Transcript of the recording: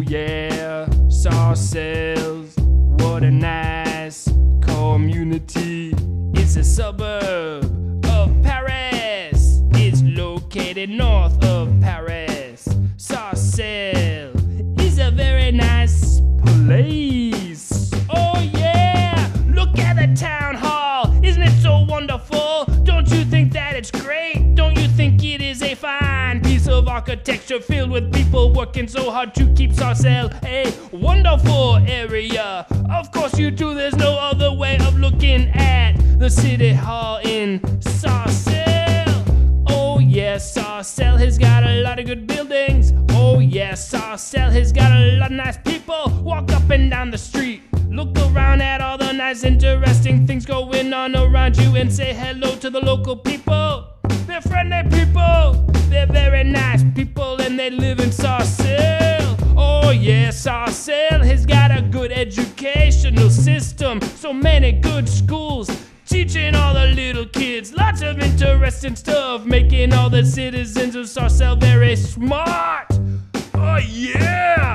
yeah, Sarcelles, what a nice community. It's a suburb of Paris. It's located north of Paris. Sarcelles is a very nice place. Oh yeah, look at the town hall. Isn't it so wonderful? Don't you think that it's great? Don't you think it is a fine piece of architecture filled with people working so hard to keep Sarcelles a wonderful area? Of course you do, there's no other way of looking at the city hall in Sarcelles. Oh yes, Sarcelles has got a lot of good buildings. Oh yes, Sarcelles has got a lot of nice people. Walk up and down the street, look around at all the nice interesting things going on around you and say hello to the local people. They're friendly people, they're very nice people, and they live in Sarcelles. Oh yes, Sarcelles has got a good educational system, so many good schools teaching all the little kids lots of interesting stuff, making all the citizens of Sarcelles very smart. Oh yeah!